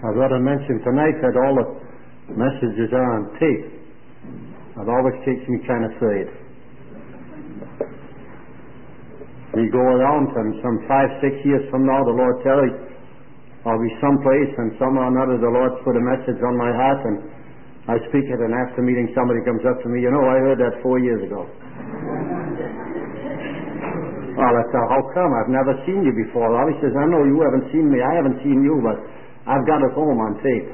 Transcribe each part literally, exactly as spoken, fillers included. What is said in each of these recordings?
I've got to mention tonight that all the messages are on tape. It always takes me kind of afraid. We go around and some five, six years from now, the Lord tells me I'll be someplace and somehow or another the Lord's put a message on my heart and I speak it, and after meeting somebody comes up to me, you know, I heard that four years ago. Well, I said, how come? I've never seen you before. Well, he says, I know you haven't seen me. I haven't seen you, but I've got it home on tape.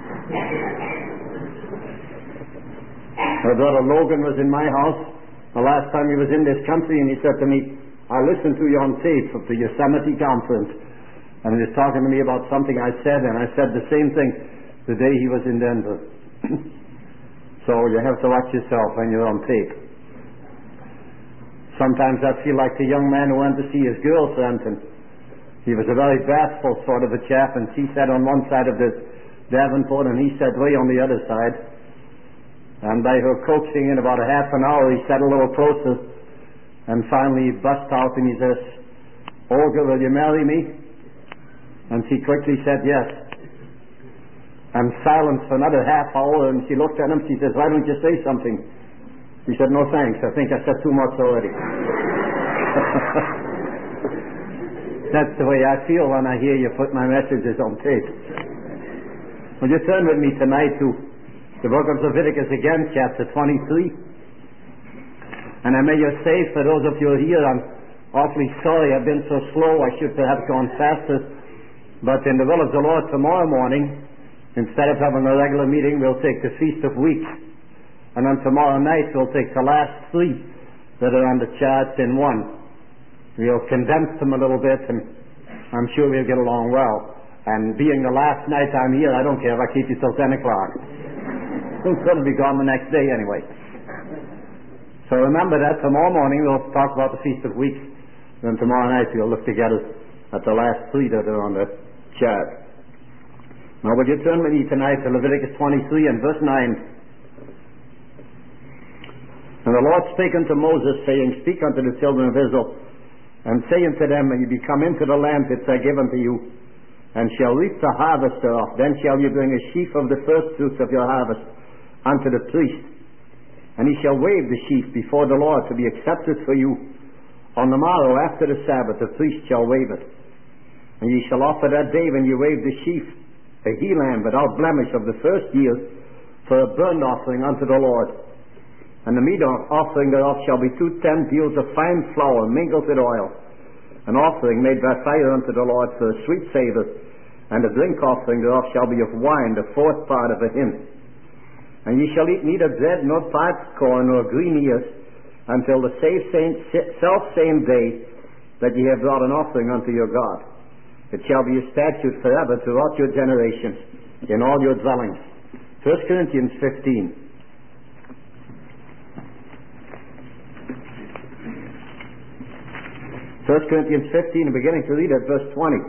My brother Logan was in my house the last time he was in this country, and he said to me, I listened to you on tape of the Yosemite conference, and he was talking to me about something I said, and I said the same thing the day he was in Denver. So you have to watch yourself when you're on tape. Sometimes I feel like the young man who went to see his girlfriend, and he was a very bashful sort of a chap, and she sat on one side of the Davenport and he sat way on the other side, and by her coaxing in about a half an hour he sat a little closer, and finally he bust out and he says, Olga, will you marry me? And she quickly said yes. And silence for another half hour, and she looked at him, she says, why don't you say something? He said, no thanks, I think I said too much already. That's the way I feel when I hear you put my messages on tape. Will you turn with me tonight to the book of Leviticus again, chapter twenty-three? And I may just say, for those of you here, I'm awfully sorry I've been so slow. I should perhaps gone faster. But in the will of the Lord, tomorrow morning, instead of having a regular meeting, we'll take the Feast of Weeks. And then tomorrow night we'll take the last three that are on the chart in one. We'll condense them a little bit, and I'm sure we'll get along well. And being the last night I'm here, I don't care if I keep you till ten o'clock. It's going to be gone the next day anyway. So remember that tomorrow morning we'll talk about the Feast of Weeks. Then tomorrow night we'll look together at the last three that are on the chart. Now will you turn with me tonight to Leviticus twenty-three and verse nine. And the Lord spake unto Moses, saying, speak unto the children of Israel, and say unto them, when ye be come into the land which I give unto you, and shall reap the harvest thereof, then shall ye bring a sheaf of the first fruits of your harvest unto the priest, and he shall wave the sheaf before the Lord to be accepted for you. On the morrow after the Sabbath the priest shall wave it. And ye shall offer that day when ye wave the sheaf a he lamb without blemish of the first year for a burnt offering unto the Lord. And the meat offering thereof shall be two ten deals of fine flour mingled with oil, an offering made by fire unto the Lord for a sweet savour, and the drink offering thereof shall be of wine, the fourth part of a hin. And ye shall eat neither bread nor parched corn nor green ears until the self same day that ye have brought an offering unto your God. It shall be a statute forever throughout your generations in all your dwellings. First Corinthians fifteen. First Corinthians fifteen, beginning to read at verse twenty.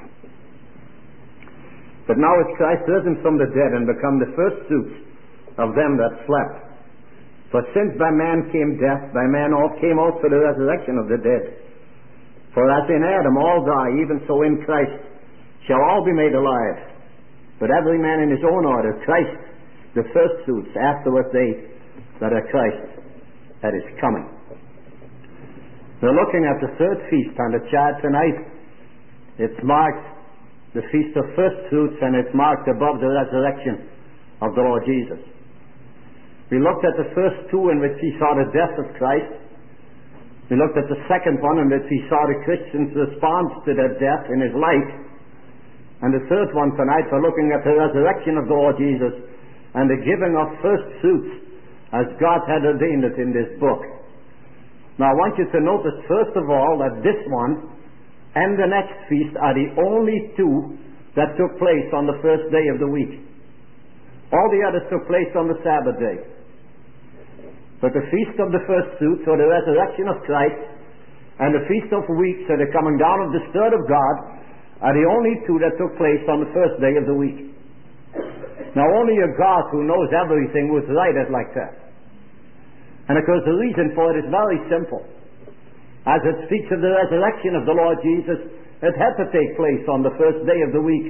But now is Christ risen from the dead and become the first fruits of them that slept. For since by man came death, by man all came also the resurrection of the dead. For as in Adam all die, even so in Christ shall all be made alive. But every man in his own order, Christ the first fruits, afterward they that are Christ at his coming. We're looking at the third feast on the chart tonight. It's marked the Feast of First Fruits, and it's marked above the resurrection of the Lord Jesus. We looked at the first two in which we saw the death of Christ. We looked at the second one in which we saw the Christian's response to that death in his life. And the third one tonight, we're looking at the resurrection of the Lord Jesus and the giving of first fruits as God had ordained it in this book. Now I want you to notice first of all that this one and the next feast are the only two that took place on the first day of the week. All the others took place on the Sabbath day. But the Feast of the First Fruits, or the resurrection of Christ, and the Feast of Weeks, or the coming down of the Spirit of God, are the only two that took place on the first day of the week. Now only a God who knows everything would write it like that. And of course the reason for it is very simple. As it speaks of the resurrection of the Lord Jesus, it had to take place on the first day of the week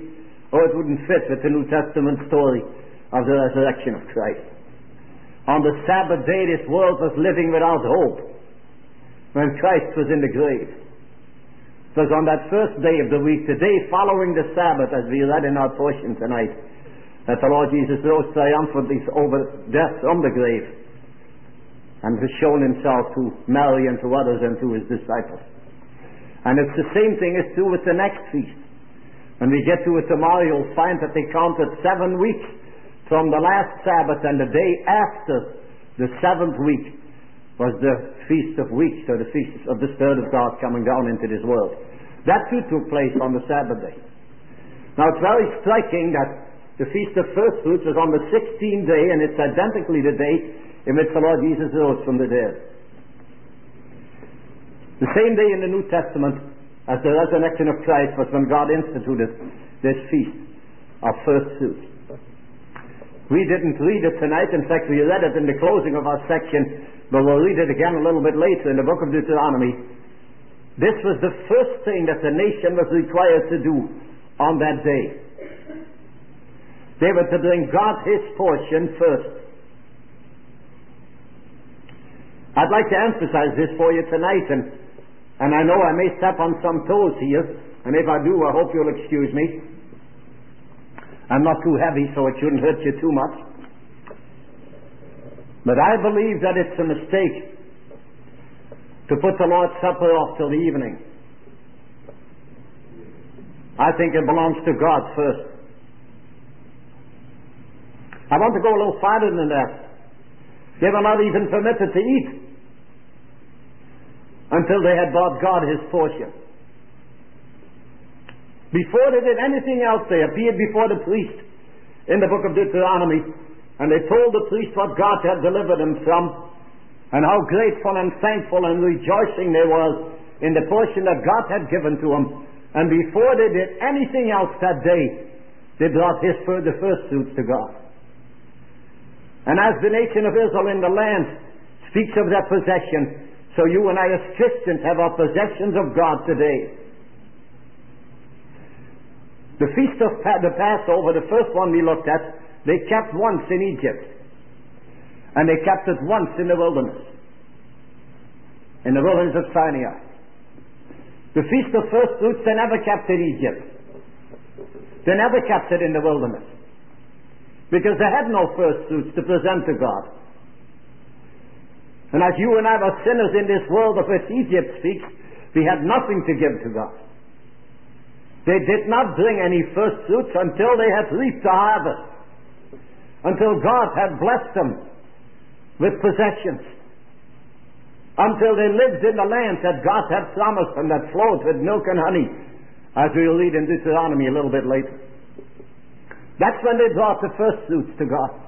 or it wouldn't fit with the New Testament story of the resurrection of Christ. On the Sabbath day, this world was living without hope when Christ was in the grave. It was on that first day of the week, the day following the Sabbath, as we read in our portion tonight, that the Lord Jesus rose triumphantly over death from the grave and has shown himself to Mary and to others and to his disciples. And it's the same thing is true with the next feast. When we get to it tomorrow, you'll find that they counted seven weeks from the last Sabbath, and the day after the seventh week was the Feast of Weeks, or the Feast of the Spirit of God coming down into this world. That too took place on the Sabbath day. Now it's very striking that the Feast of First Fruits was on the sixteenth day, and it's identically the day in which the Lord Jesus rose from the dead. The same day in the New Testament as the resurrection of Christ was when God instituted this Feast of First Fruits. We didn't read it tonight. In fact, we read it in the closing of our section, but we'll read it again a little bit later in the book of Deuteronomy. This was the first thing that the nation was required to do on that day. They were to bring God his portion first. I'd like to emphasize this for you tonight, and, and I know I may step on some toes here, and if I do, I hope you'll excuse me. I'm not too heavy, so it shouldn't hurt you too much. But I believe that it's a mistake to put the Lord's Supper off till the evening. I think it belongs to God first. I want to go a little farther than that. They were not even permitted to eat until they had brought God his portion. Before they did anything else, they appeared before the priest in the book of Deuteronomy, and they told the priest what God had delivered them from, and how grateful and thankful and rejoicing they were in the portion that God had given to them. And before they did anything else that day, they brought his, the first fruits to God. And as the nation of Israel in the land speaks of their possession, so you and I as Christians have our possessions of God today. The Feast of pa- the Passover, the first one we looked at, they kept once in Egypt. And they kept it once in the wilderness. In the wilderness of Sinai. The Feast of First Fruits, they never kept in Egypt. They never kept it in the wilderness. Because they had no first fruits to present to God. And as you and I were sinners in this world of which Egypt speaks, we had nothing to give to God. They did not bring any first fruits until they had reaped the harvest, until God had blessed them with possessions, until they lived in the land that God had promised them that flowed with milk and honey, as we will read in Deuteronomy a little bit later. That's when they brought the first fruits to God.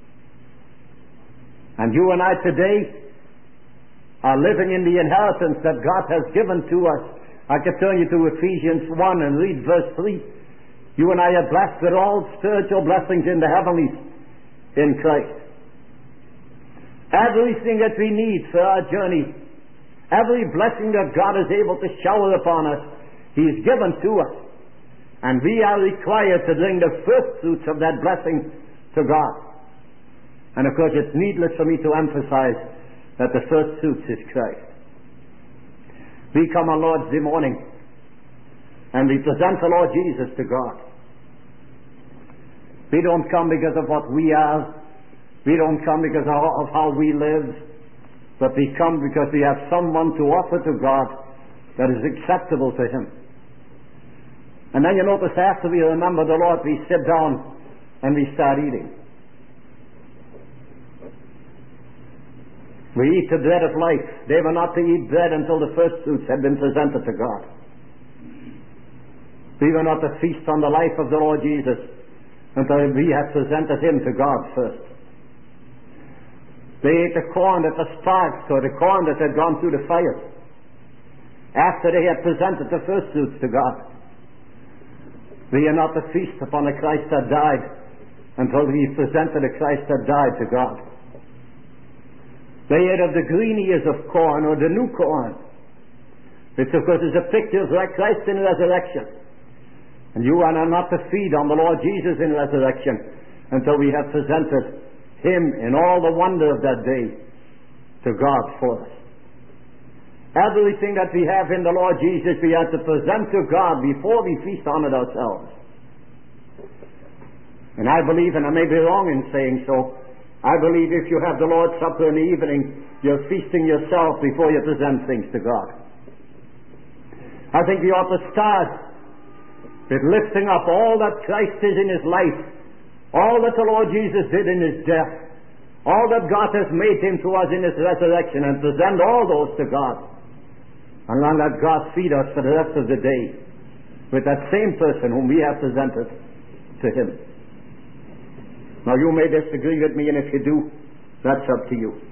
And you and I today are living in the inheritance that God has given to us. I could turn you to Ephesians one and read verse three. You and I are blessed with all spiritual blessings in the heavenlies in Christ. Everything that we need for our journey, every blessing that God is able to shower upon us, He has given to us. And we are required to bring the first fruits of that blessing to God. And of course it's needless for me to emphasize that the first fruits is Christ. We come on Lord's Day morning and we present the Lord Jesus to God. We don't come because of what we are. We don't come because of how we live. But we come because we have someone to offer to God that is acceptable to Him. And then you notice after we remember the Lord, we sit down and we start eating. We eat the bread of life. They were not to eat bread until the first fruits had been presented to God. We were not to feast on the life of the Lord Jesus until we had presented Him to God first. They ate the corn that was sparked, or the corn that had gone through the fire, after they had presented the first fruits to God. We are not to feast upon the Christ that died until we presented the Christ that died to God. They ate of the green ears of corn, or the new corn, which of course is a picture of Christ in resurrection. And you and I are not to feed on the Lord Jesus in resurrection until we have presented Him in all the wonder of that day to God for us. Everything that we have in the Lord Jesus we have to present to God before we feast on it ourselves. And I believe, and I may be wrong in saying so, I believe if you have the Lord's Supper in the evening, you're feasting yourself before you present things to God. I think we ought to start with lifting up all that Christ is in His life, all that the Lord Jesus did in His death, all that God has made Him to us in His resurrection, and present all those to God. And then let God feed us for the rest of the day with that same person whom we have presented to Him. Now you may disagree with me, and if you do, that's up to you.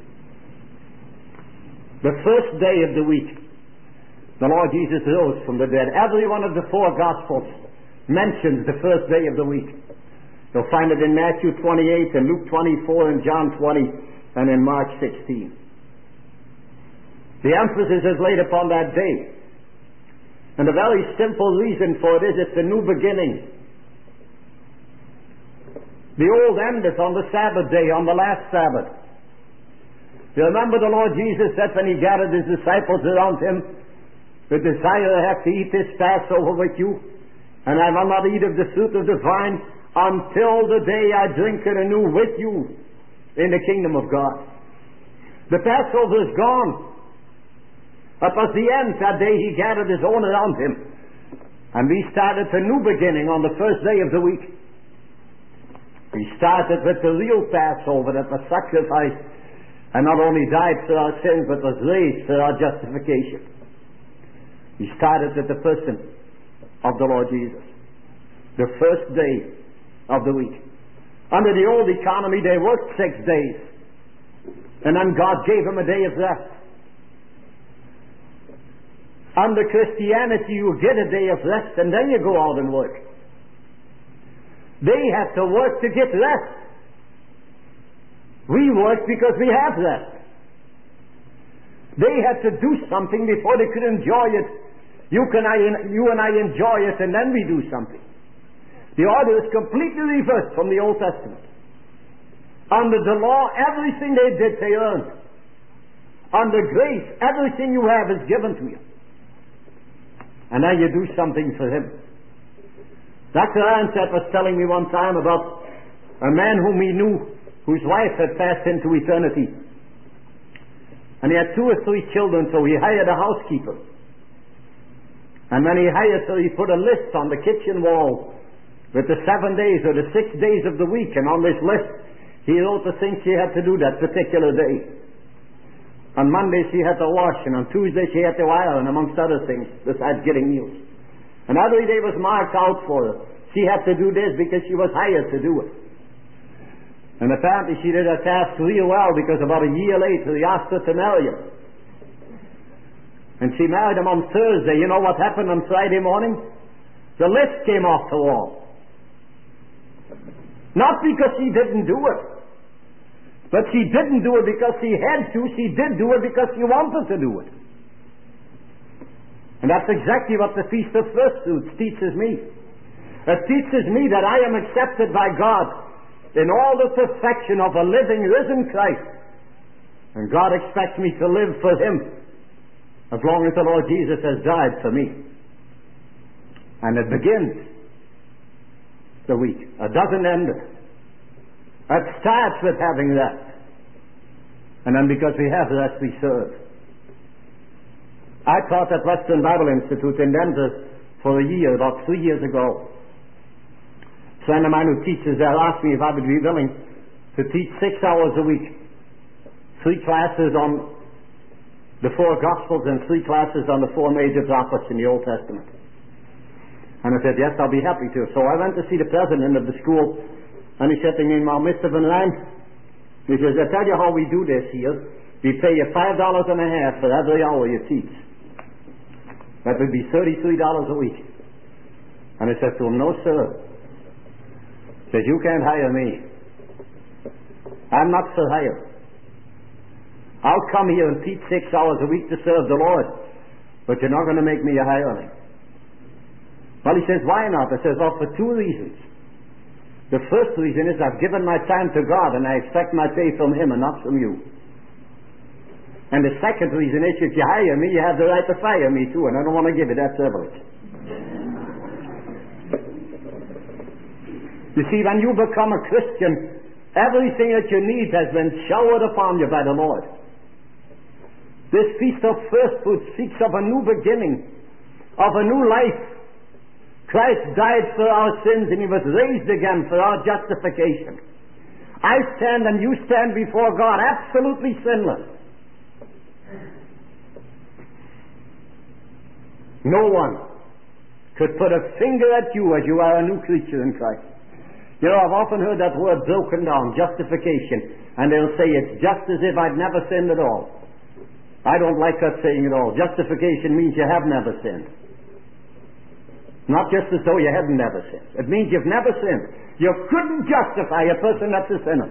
The first day of the week, the Lord Jesus rose from the dead. Every one of the four Gospels mentions the first day of the week. You'll find it in Matthew twenty-eight, and Luke twenty-four, and John twenty, and in Mark sixteen. The emphasis is laid upon that day. And the very simple reason for it is it's a new beginning. The old ended on the Sabbath day, on the last Sabbath. You remember the Lord Jesus said when He gathered His disciples around Him, the desire I have to eat this Passover with you, and I will not eat of the fruit of the vine until the day I drink it anew with you in the kingdom of God. The Passover is gone. That was the end. That day He gathered His own around Him. And we started a new beginning on the first day of the week. We started with the real Passover that was sacrificed and not only died for our sins but was raised for our justification. We started with the person of the Lord Jesus. The first day of the week. Under the old economy they worked six days. And then God gave them a day of rest. Under Christianity, you get a day of rest and then you go out and work. They had to work to get rest. We work because we have rest. They had to do something before they could enjoy it. You, can, I, you and I enjoy it and then we do something. The order is completely reversed from the Old Testament. Under the law, everything they did, they earned. Under grace, everything you have is given to you. And now you do something for Him. Doctor Ironsett was telling me one time about a man whom he knew, whose wife had passed into eternity. And he had two or three children, so he hired a housekeeper. And when he hired her, he put a list on the kitchen wall with the seven days or the six days of the week. And on this list, he wrote the things she had to do that particular day. On Monday she had to wash, and on Tuesday she had to iron, amongst other things, besides getting meals. And every day was marked out for her. She had to do this because she was hired to do it. And apparently she did her task real well, because about a year later he asked her to marry him. And she married him on Thursday. You know what happened on Friday morning? The list came off the wall. Not because she didn't do it. But she didn't do it because she had to. She did do it because she wanted to do it. And that's exactly what the Feast of First Fruits teaches me. It teaches me that I am accepted by God in all the perfection of a living, risen Christ. And God expects me to live for Him as long as the Lord Jesus has died for me. And it begins the week. It doesn't end it. It starts with having rest. And then because we have rest, we serve. I taught at Western Bible Institute in Denver for a year, about three years ago. A friend of mine who teaches there asked me if I would be willing to teach six hours a week. Three classes on the four Gospels and three classes on the four major prophets in the Old Testament. And I said, yes, I'll be happy to. So I went to see the president of the school. And he said to me, now, Mister Van Rijn, he says, I tell you how we do this here. We pay you five dollars and a half for every hour you teach. That would be thirty-three dollars a week. And I said to him, no, sir. He says, you can't hire me. I'm not for hire. I'll come here and teach six hours a week to serve the Lord. But you're not going to make me a hireling. Well, he says, why not? I says, well, for two reasons. The first reason is I've given my time to God and I expect my pay from Him and not from you. And the second reason is if you hire me, you have the right to fire me too, and I don't want to give you that privilege. You see, when you become a Christian, everything that you need has been showered upon you by the Lord. This feast of first fruits speaks of a new beginning, of a new life. Christ died for our sins and He was raised again for our justification. I stand and you stand before God absolutely sinless. No one could put a finger at you as you are a new creature in Christ. You know, I've often heard that word broken down, justification, and they'll say it's just as if I'd never sinned at all. I don't like that saying at all. Justification means you have never sinned. Not just as though you hadn't never sinned. It means you've never sinned. You couldn't justify a person that's a sinner.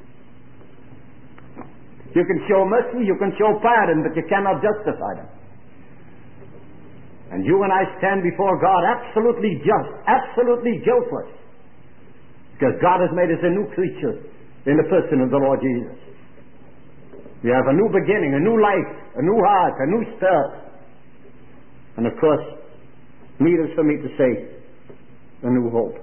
You can show mercy, you can show pardon, but you cannot justify them. And you and I stand before God absolutely just, absolutely guiltless, because God has made us a new creature in the person of the Lord Jesus. We have a new beginning, a new life, a new heart, a new start. And of course, needless for me to say, a new hope.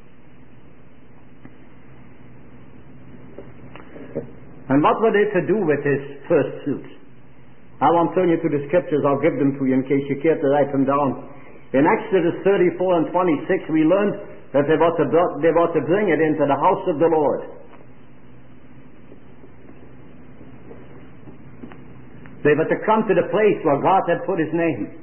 And what were they to do with his first fruits? I won't turn you to the scriptures, I'll give them to you in case you care to write them down. In Exodus thirty-four and twenty-six we learned that they were to, they were to bring it into the house of the Lord. They were to come to the place where God had put His name.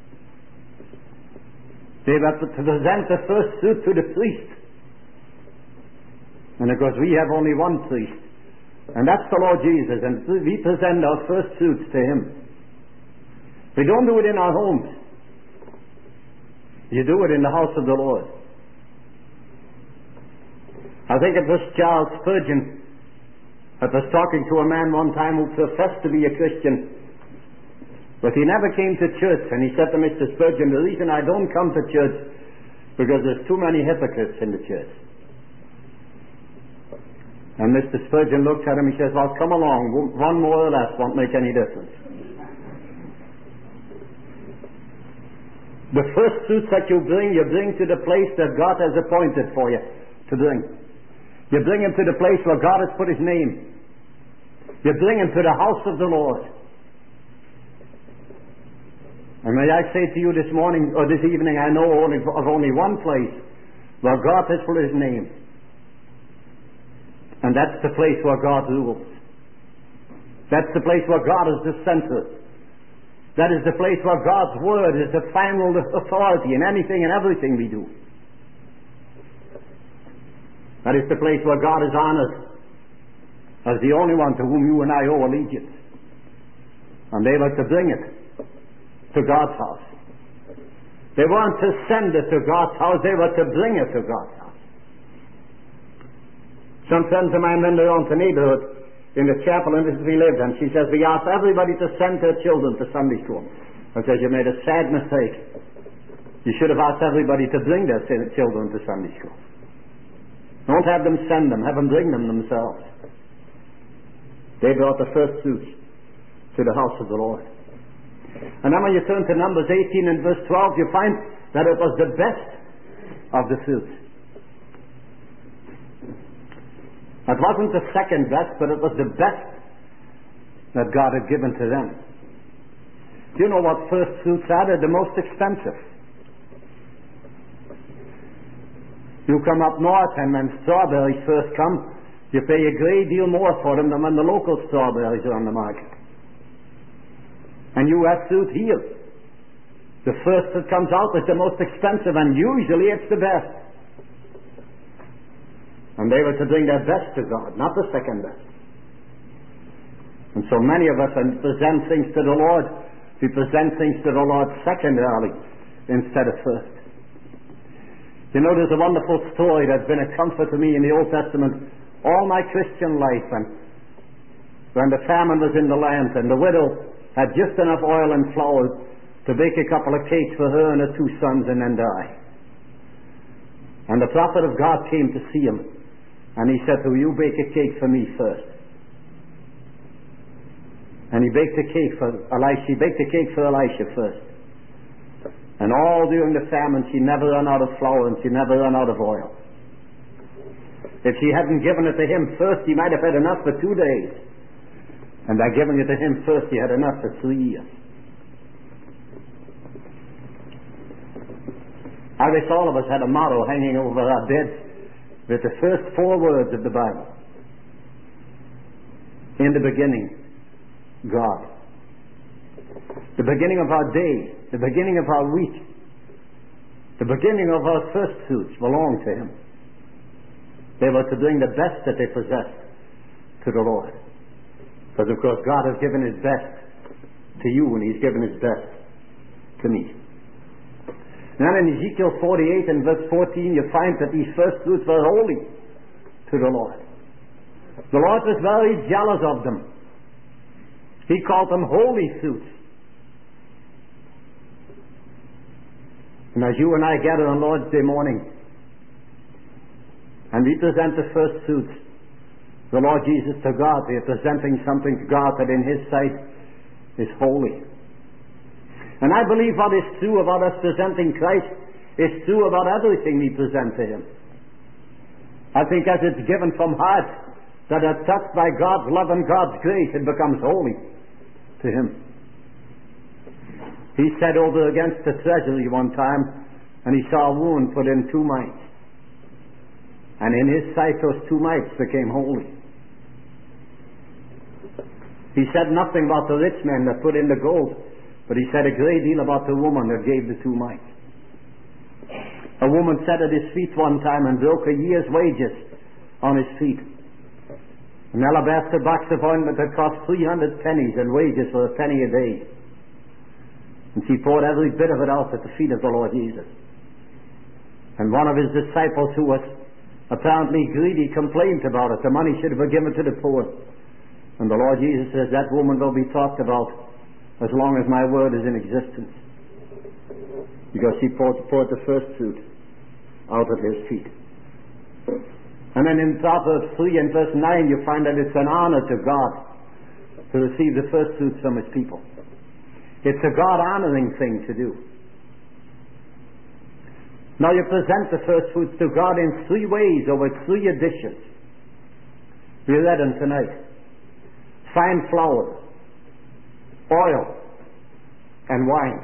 They were to present the first fruit to the priest. And of course we have only one priest, and that's the Lord Jesus, and we present our first fruits to Him. We don't do it in our homes. You do it in the house of the Lord. I think it was Charles Spurgeon that was talking to a man one time who professed to be a Christian, but he never came to church, and he said to Mister Spurgeon, the reason I don't come to church because there's too many hypocrites in the church. And Mister Spurgeon looked at him, he says, well, come along, one more or less won't make any difference. The first fruits that you bring, you bring to the place that God has appointed for you to bring. You bring Him to the place where God has put His name. You bring Him to the house of the Lord. And may I say to you this morning, or this evening, I know only, of only one place where God has put His name. And that's the place where God rules. That's the place where God is the center. That is the place where God's Word is the final authority in anything and everything we do. That is the place where God is honored as the only one to whom you and I owe allegiance. And they were to bring it to God's house. They weren't to send it to God's house, they were to bring it to God's house. Some friends of mine went around the neighborhood in the chapel in which we lived, and she says, we asked everybody to send their children to Sunday school. I said, you made a sad mistake. You should have asked everybody to bring their children to Sunday school. Don't have them send them, have them bring them themselves. They brought the first fruits to the house of the Lord. And then when you turn to Numbers eighteen and verse twelve, you find that it was the best of the fruits. It wasn't the second best, but it was the best that God had given to them. Do you know what first fruits are? They're the most expensive. You come up north, and when strawberries first come, you pay a great deal more for them than when the local strawberries are on the market. And you have fruit here. The first that comes out is the most expensive, and usually it's the best. And they were to bring their best to God, not the second best. And so many of us, when we present things to the Lord, we present things to the Lord secondarily instead of first. You know, there's a wonderful story that's been a comfort to me in the Old Testament all my Christian life. And when the famine was in the land and the widow had just enough oil and flour to bake a couple of cakes for her and her two sons and then die. And the prophet of God came to see him, and he said, "Will you bake a cake for me first?" And he baked a cake for Elisha. He baked a cake for Elisha first. And all during the famine, she never ran out of flour and she never ran out of oil. If she hadn't given it to him first, he might have had enough for two days. And by giving it to him first, he had enough for three years. I wish all of us had a motto hanging over our beds with the first four words of the Bible. In the beginning, God. The beginning of our day, the beginning of our week, the beginning of our first fruits belonged to him. They were to bring the best that they possessed to the Lord. Because of course God has given his best to you, and he's given his best to me. Now in Ezekiel forty-eight and verse fourteen, you find that these first fruits were holy to the Lord. The Lord was very jealous of them. He called them holy fruits. And as you and I gather on Lord's Day morning, and we present the first fruits, the Lord Jesus to God, we are presenting something to God that in his sight is holy. And I believe what is true about us presenting Christ is true about everything we present to him. I think as it's given from hearts that are touched by God's love and God's grace, it becomes holy to him. He said over against the treasury one time, and he saw a woman put in two mites. And in his sight those two mites became holy. He said nothing about the rich man that put in the gold, but he said a great deal about the woman that gave the two mites. A woman sat at his feet one time and broke a year's wages on his feet. An alabaster box of ointment that cost three hundred pennies, and wages for a penny a day. And she poured every bit of it out at the feet of the Lord Jesus. And one of his disciples, who was apparently greedy, complained about it. The money should have been given to the poor. And the Lord Jesus says, that woman will be talked about as long as my word is in existence. Because she poured, poured the first fruit out at his feet. And then in Proverbs three and verse nine, you find that it's an honor to God to receive the first fruits from his people. It's a God-honoring thing to do. Now you present the first fruits to God in three ways, or with three additions. We read them tonight. Fine flour, oil, and wine.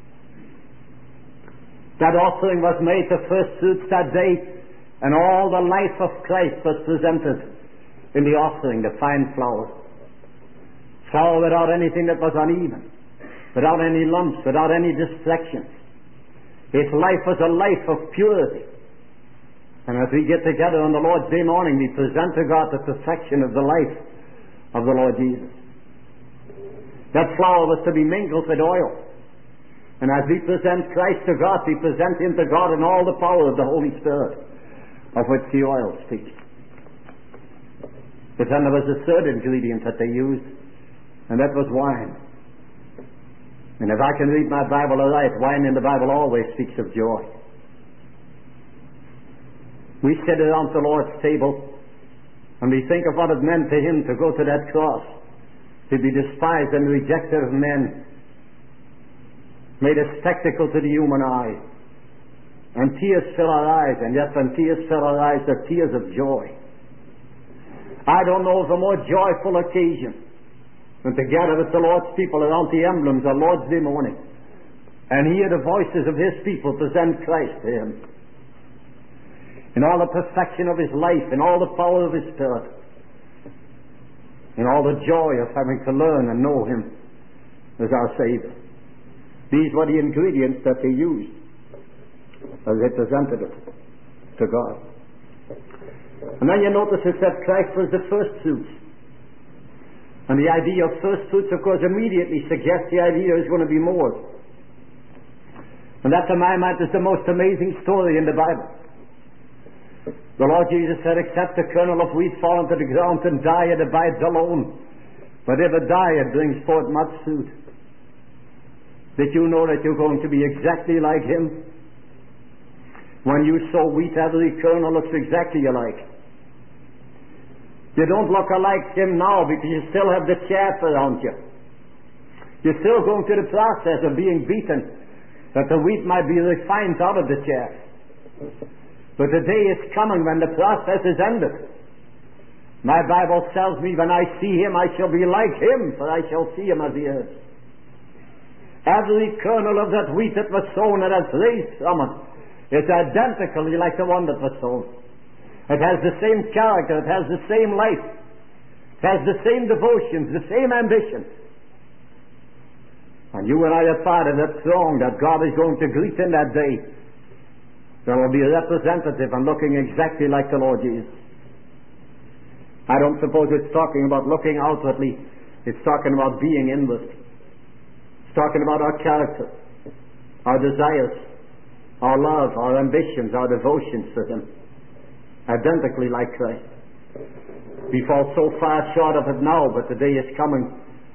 That offering was made the first fruits that day, and all the life of Christ was presented in the offering, the fine flour. Flour without anything that was uneven, without any lumps, without any distractions. His life was a life of purity. And as we get together on the Lord's Day morning, we present to God the perfection of the life of the Lord Jesus. That flour was to be mingled with oil. And as we present Christ to God, we present him to God in all the power of the Holy Spirit, of which the oil speaks. But then there was a third ingredient that they used, and that was wine. And if I can read my Bible aright, wine in the Bible always speaks of joy. We sit around the Lord's table, and we think of what it meant to him to go to that cross, to be despised and rejected of men, made a spectacle to the human eye. And tears fill our eyes, and yet when tears fill our eyes, they're tears of joy. I don't know of a more joyful occasion than to gather with the Lord's people around the emblems on Lord's Day morning and hear the voices of his people present Christ to him in all the perfection of his life, in all the power of his Spirit, in all the joy of having to learn and know him as our Savior. These were the ingredients that they used as they presented it to God. And then you notice it said Christ was the first fruits. And the idea of first fruits, of course, immediately suggests the idea is going to be more. And that, to my mind, is the most amazing story in the Bible. The Lord Jesus said, except the kernel of wheat fall into the ground and die, it abides alone. But if it die, it brings forth much fruit. Did you know that you're going to be exactly like him? When you sow wheat, every kernel looks exactly alike. You don't look alike him now because you still have the chaff around you. You're still going through the process of being beaten, that the wheat might be refined out of the chaff. But the day is coming when the process is ended. My Bible tells me, when I see him, I shall be like him, for I shall see him as he is. Every kernel of that wheat that was sown that has raised from it is identically like the one that was sown. It has the same character, it has the same life, it has the same devotions, the same ambitions. And you and I are part of that throng that God is going to greet in that day. There will be a representative and looking exactly like the Lord Jesus. I don't suppose it's talking about looking outwardly. It's talking about being inward. It's talking about our character, our desires, our love, our ambitions, our devotions to him. Identically like Christ. We fall so far short of it now, but the day is coming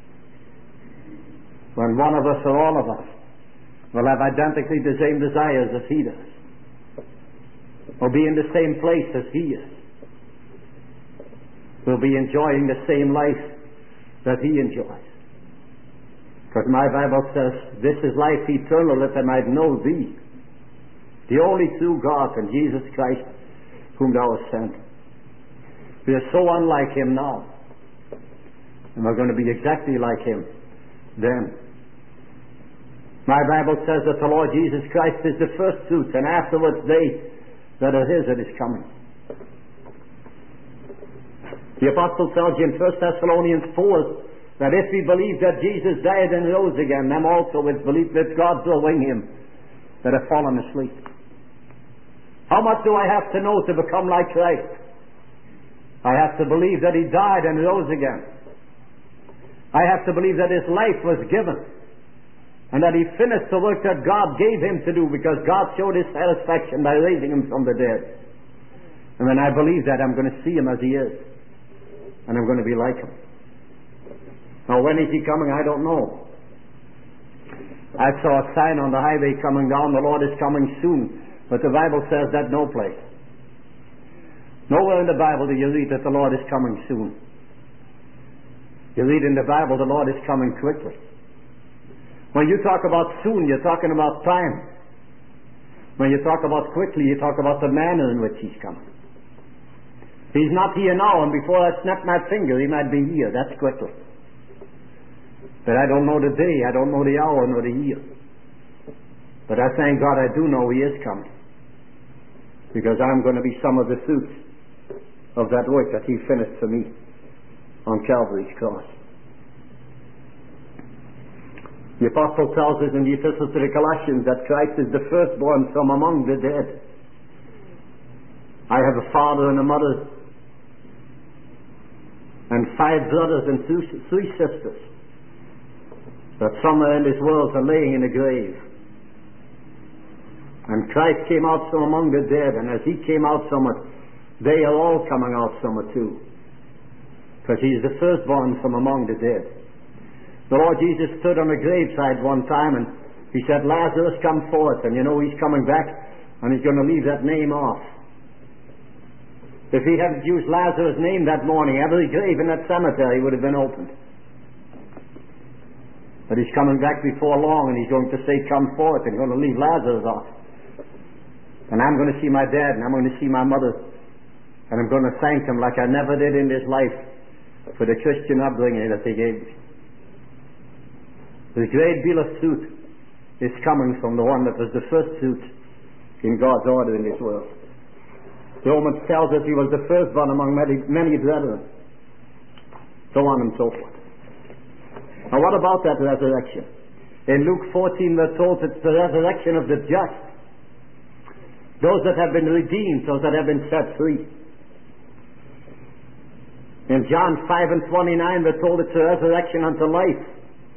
when one of us or all of us will have identically the same desires as he does, will be in the same place as he is, will be enjoying the same life that he enjoys. Because my Bible says, this is life eternal, that I might know thee, the only true God, and Jesus Christ, whom thou hast sent. We are so unlike him now, and we're going to be exactly like him then. My Bible says that the Lord Jesus Christ is the first fruits, and afterwards they that are his that is coming. The apostle tells you in First Thessalonians four that if we believe that Jesus died and rose again, them also which believe that God will bring him that have fallen asleep. How much do I have to know to become like Christ? I have to believe that he died and rose again. I have to believe that his life was given, and that he finished the work that God gave him to do, because God showed his satisfaction by raising him from the dead. And when I believe that, I'm going to see him as he is, and I'm going to be like him. Now, when is he coming? I don't know. I saw a sign on the highway coming down, the Lord is coming soon, but the Bible says that no place. Nowhere in the Bible do you read that the Lord is coming soon. You read in the Bible the Lord is coming quickly. When you talk about soon, you're talking about time. When you talk about quickly, you talk about the manner in which he's coming. He's not here now, and before I snap my finger, he might be here. That's quickly. But I don't know the day, I don't know the hour, nor the year. But I thank God I do know he is coming, because I'm going to be some of the fruits of that work that he finished for me on Calvary's cross. The apostle tells us in the epistle to the Colossians that Christ is the firstborn from among the dead. I have a father and a mother and five brothers and two, three sisters that somewhere in this world are laying in a grave. And Christ came out from among the dead, and as he came out from it, they are all coming out from it too, because he is the firstborn from among the dead. The Lord Jesus stood on a graveside one time and he said, Lazarus, come forth. And you know he's coming back and he's going to leave that name off. If he hadn't used Lazarus' name that morning, every grave in that cemetery would have been opened. But he's coming back before long, and he's going to say, come forth, and he's going to leave Lazarus off. And I'm going to see my dad, and I'm going to see my mother, and I'm going to thank him like I never did in this life for the Christian upbringing that they gave me. The great deal of fruit is coming from the one that was the first fruit in God's order in this world. Romans tells us he was the firstborn among many, many brethren. So on and so forth. Now what about that resurrection? In Luke fourteen we're told it's the resurrection of the just. Those that have been redeemed, those that have been set free. In John five and twenty-nine we're told it's a resurrection unto life.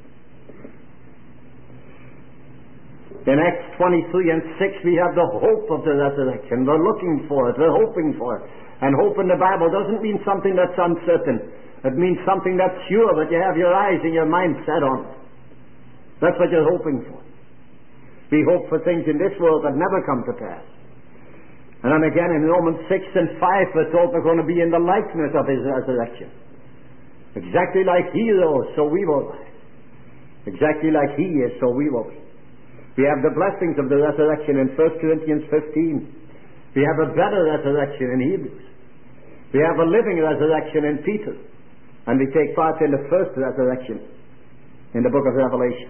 In Acts twenty-three and six we have the hope of the resurrection. We're looking for it. We're hoping for it. And hope in the Bible doesn't mean something that's uncertain. It means something that's sure, that you have your eyes and your mind set on it. That's what you're hoping for. We hope for things in this world that never come to pass. And then again in Romans six and five, we're told we're going to be in the likeness of his resurrection. Exactly like he rose, so we will rise. Exactly like he is, so we will be. We have the blessings of the resurrection in First Corinthians fifteen. We have a better resurrection in Hebrews. We have a living resurrection in Peter. And we take part in the first resurrection in the book of Revelation.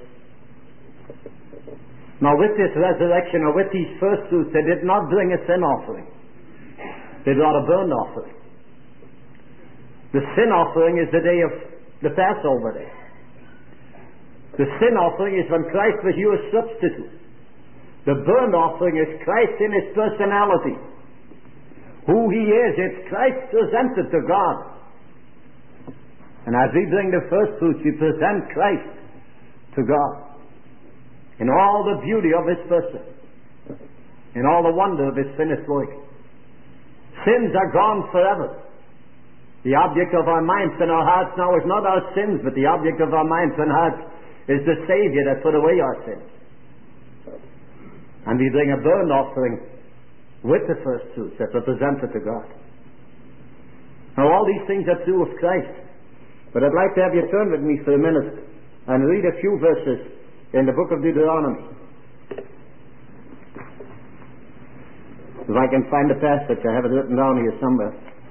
Now with this resurrection, or with these first fruits, they did not bring a sin offering. They brought a burnt offering. The sin offering is the day of the Passover day. The sin offering is when Christ was your substitute. The burnt offering is Christ in his personality. Who he is, it's Christ presented to God. And as we bring the first fruits, we present Christ to God in all the beauty of his person, in all the wonder of his finished work. Sins are gone forever. The object of our minds and our hearts now is not our sins, but the object of our minds and hearts is the Savior that put away our sins. And we bring a burnt offering with the first fruits that were presented to God. Now all these things are true of Christ. But I'd like to have you turn with me for a minute and read a few verses in the book of Deuteronomy. If I can find the passage, I have it written down here somewhere.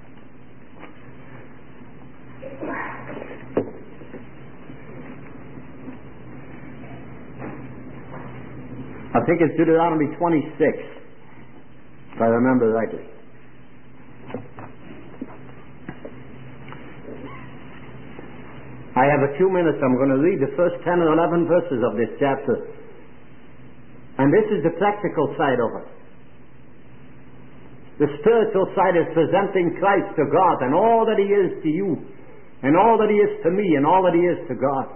I think it's Deuteronomy twenty-six, if I remember rightly. I have a few minutes. I'm going to read the first ten or eleven verses of this chapter. And this is the practical side of it. The spiritual side is presenting Christ to God and all that he is to you, and all that he is to me, and all that he is to God.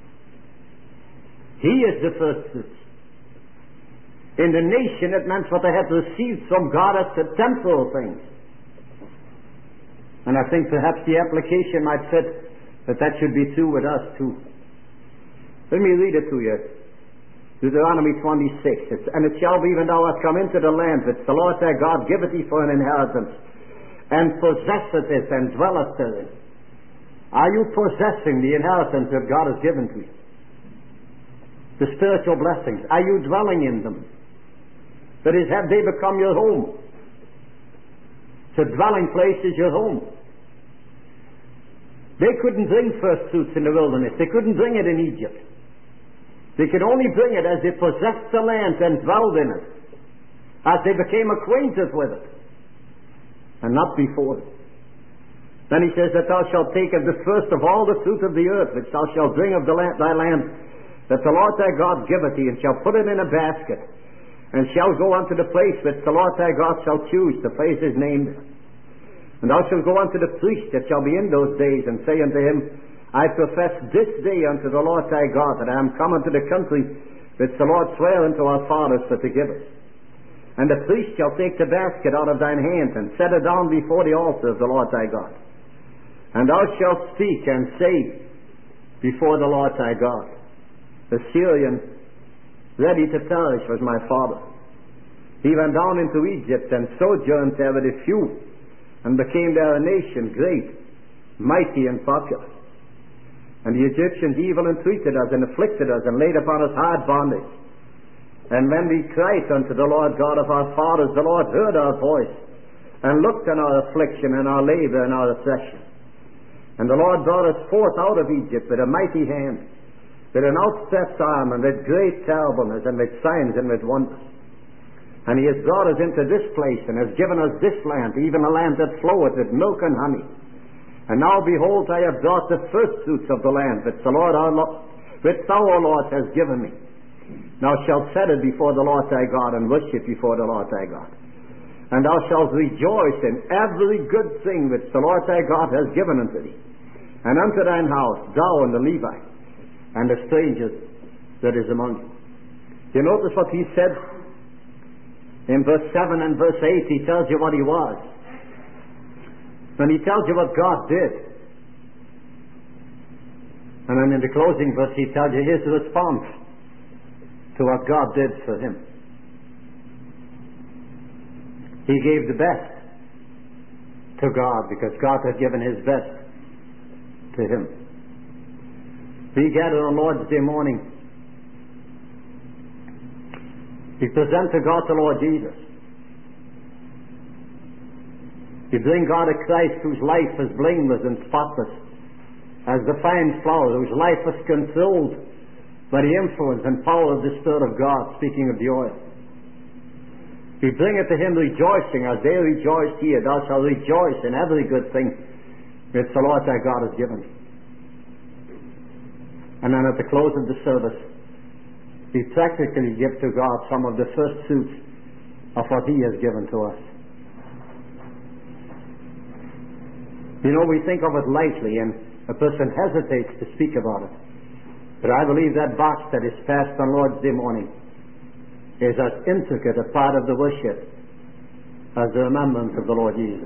He is the first fruits. In the nation, it meant what they had received from God as the temporal things. And I think perhaps the application might fit that that should be true with us too. Let me read it to you. Deuteronomy twenty-six. It's, and it shall be when thou art come into the land which the Lord thy God giveth thee for an inheritance, and possesseth it and dwelleth therein. Are you possessing the inheritance that God has given to you? The spiritual blessings. Are you dwelling in them? That is, have they become your home? The dwelling place is your home. They couldn't bring first fruits in the wilderness. They couldn't bring it in Egypt. They could only bring it as they possessed the land and dwelled in it, as they became acquainted with it, and not before. Then he says that thou shalt take of the first of all the fruit of the earth, which thou shalt bring of the land, thy land, that the Lord thy God giveth thee, and shall put it in a basket, and shall go unto the place which the Lord thy God shall choose. The place is named. And thou shalt go unto the priest that shall be in those days, and say unto him, I profess this day unto the Lord thy God that I am come unto the country which the Lord sware unto our fathers for to give us. And the priest shall take the basket out of thine hand, and set it down before the altar of the Lord thy God. And thou shalt speak and say before the Lord thy God, the Syrian, ready to perish, was my father. He went down into Egypt and sojourned there with a few, and became there a nation great, mighty, and popular. And the Egyptians evil entreated us, and afflicted us, and laid upon us hard bondage. And when we cried unto the Lord God of our fathers, the Lord heard our voice, and looked on our affliction, and our labor, and our oppression. And the Lord brought us forth out of Egypt with a mighty hand, with an outstretched arm, and with great terribleness, and with signs, and with wonders. And he has brought us into this place, and has given us this land, even a land that floweth with milk and honey. And now, behold, I have brought the first fruits of the land, which the Lord our Lord, which thou, O Lord, hast given me. Thou shalt set it before the Lord thy God, and worship before the Lord thy God. And thou shalt rejoice in every good thing which the Lord thy God has given unto thee, and unto thine house, thou and the Levite, and the stranger that is among you. You notice what he said? In verse seven and verse eight, he tells you what he was. And he tells you what God did. And then in the closing verse, he tells you his response to what God did for him. He He gave the best to God because God had given His best to him. We gather on Lord's Day morning. We present to God the Lord Jesus. We bring God a Christ whose life is blameless and spotless, as the fine flower, whose life is controlled by the influence and power of the Spirit of God, speaking of the oil. We bring it to Him rejoicing, as they rejoiced here, thou shalt rejoice in every good thing which the Lord thy God has given. And then at the close of the service, we practically give to God some of the first fruits of what He has given to us. You know, we think of it lightly, and a person hesitates to speak about it. But I believe that box that is passed on Lord's Day morning is as intricate a part of the worship as the remembrance of the Lord Jesus.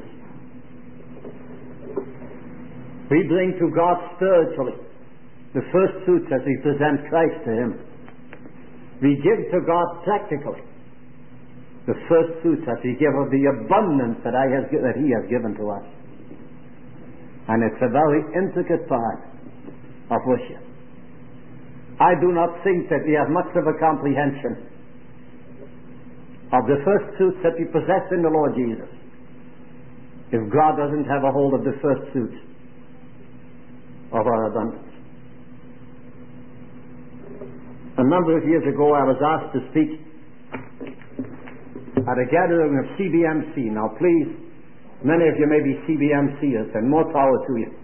We bring to God spiritually the first fruits as we present Christ to Him. We give to God practically the first fruits as we give of the abundance that, I has, that He has given to us. And it's a very intricate part of worship. I do not think that we have much of a comprehension of the first fruits that we possess in the Lord Jesus if God doesn't have a hold of the first fruits of our abundance. A number of years ago I was asked to speak at a gathering of C B M C. Now please, many of you may be C B M Cers, and more power to you.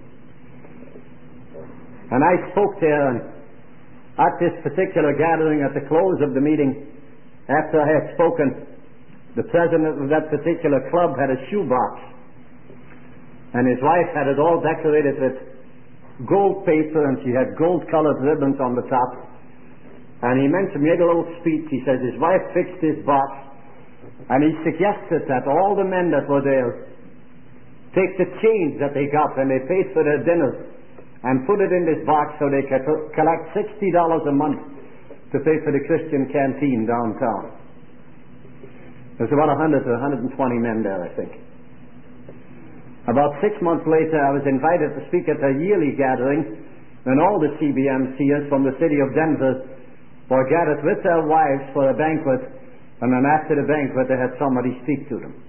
And I spoke there, and at this particular gathering, at the close of the meeting, after I had spoken, the president of that particular club had a shoebox, and his wife had it all decorated with gold paper, and she had gold-colored ribbons on the top. And he mentioned, made a little speech. He says his wife fixed this box, and he suggested that all the men that were there take the change that they got when they paid for their dinners and put it in this box so they could collect sixty dollars a month to pay for the Christian canteen downtown. There's about one hundred to one hundred twenty men there, I think. About six months later, I was invited to speak at a yearly gathering when all the C B M Cers from the city of Denver were gathered with their wives for a banquet, and then after the banquet they had somebody speak to them.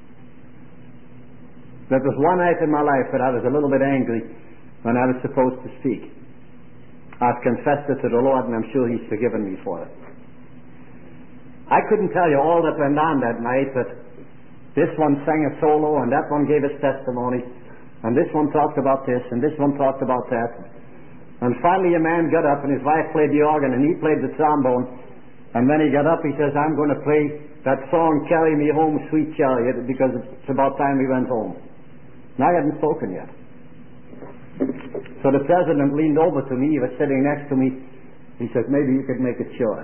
That was one night in my life that I was a little bit angry when I was supposed to speak. I've confessed it to the Lord, and I'm sure He's forgiven me for it. I couldn't tell you all that went on that night, but this one sang a solo, and that one gave his testimony, and this one talked about this, and this one talked about that. And finally a man got up, and his wife played the organ, and he played the trombone. And when he got up, he says, I'm going to play that song, Carry Me Home, Sweet Chariot, because it's about time we went home. And I hadn't spoken yet. So the president leaned over to me. He was sitting next to me. He said, maybe you could make it short.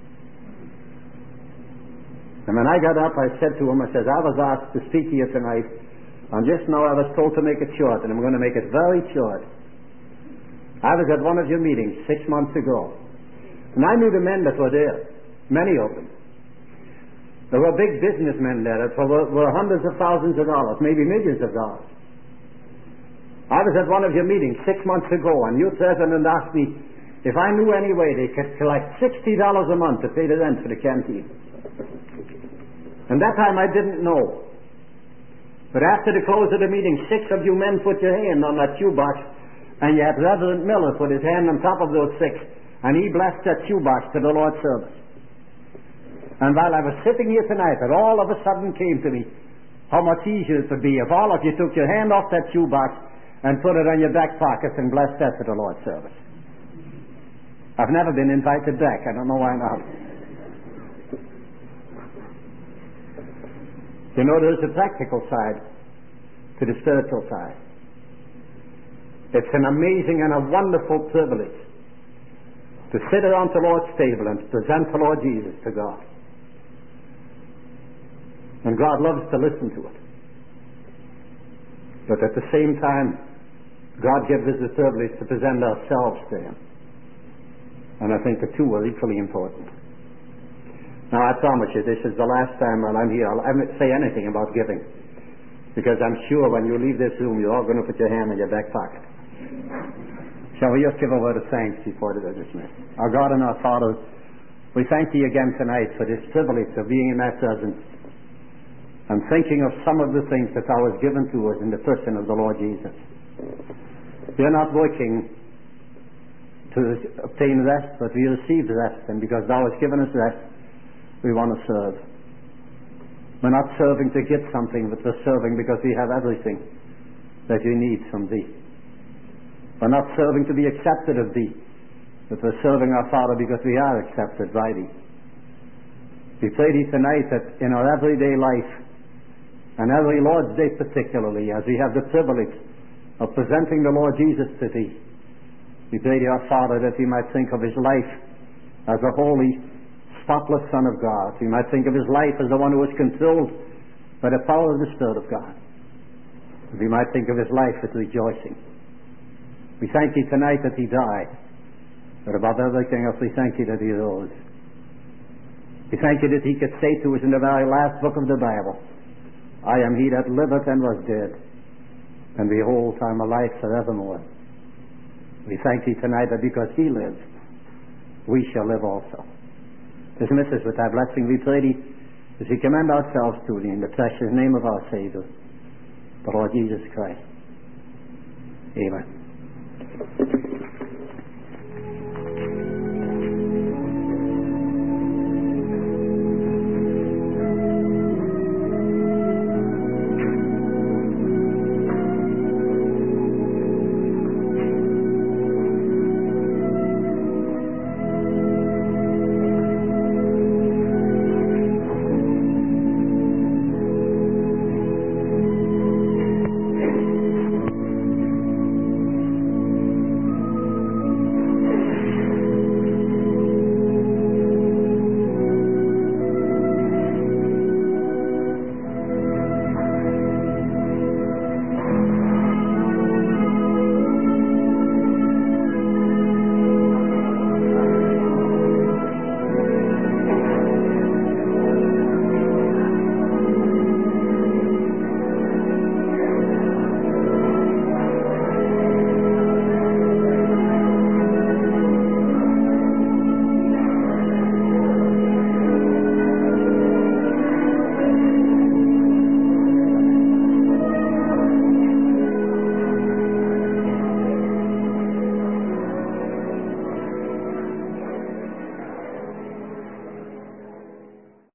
And when I got up, I said to him, I said, I was asked to speak here tonight, and just now I was told to make it short, and I'm going to make it very short. I was at one of your meetings six months ago, and I knew the men that were there, many of them. There were big businessmen there that were, were hundreds of thousands of dollars, maybe millions of dollars. I was at one of your meetings six months ago, and your president asked me if I knew any way they could collect sixty dollars a month to pay the rent for the canteen. And that time I didn't know. But after the close of the meeting, six of you men put your hand on that shoebox, and you had Reverend Miller put his hand on top of those six, and he blessed that shoebox to the Lord's service. And while I was sitting here tonight, it all of a sudden came to me how much easier it would be if all of you took your hand off that shoebox and put it on your back pockets and blessed that to the Lord's service. I've never been invited back. I don't know why not. You know, there's a practical side to the spiritual side. It's an amazing and a wonderful privilege to sit around the Lord's table and to present the Lord Jesus to God. And God loves to listen to it. But at the same time, God gives us the privilege to present ourselves to Him. And I think the two are equally important. Now, I promise you, this is the last time while I'm here I'll ever say anything about giving. Because I'm sure when you leave this room, you're all going to put your hand in your back pocket. Shall we just give a word of thanks before the dismissed? Our God and our Father, we thank Thee again tonight for this privilege of being in Thy presence and thinking of some of the things that Thou hast given to us in the person of the Lord Jesus. We are not working to obtain rest, but we receive rest, and because Thou hast given us rest, we want to serve. We're not serving to get something, but we're serving because we have everything that we need from Thee. We're not serving to be accepted of Thee, but we're serving our Father because we are accepted by Thee. We pray Thee tonight that in our everyday life, and every Lord's Day particularly, as we have the privilege of presenting the Lord Jesus to Thee, we pray Thee, our Father, that we might think of His life as a holy, spotless Son of God. We might think of His life as the one who was controlled by the power of the Spirit of God. We might think of His life with rejoicing. We thank Thee tonight that He died, but above everything else, we thank Thee that He rose. We thank Thee that He could say to us in the very last book of the Bible, I am He that liveth and was dead, and behold, I am alive forevermore. We thank Thee tonight that because He lives, we shall live also. Dismiss us with Thy blessing, we pray Thee, as we commend ourselves to Thee in the precious name of our Savior, the Lord Jesus Christ. Amen.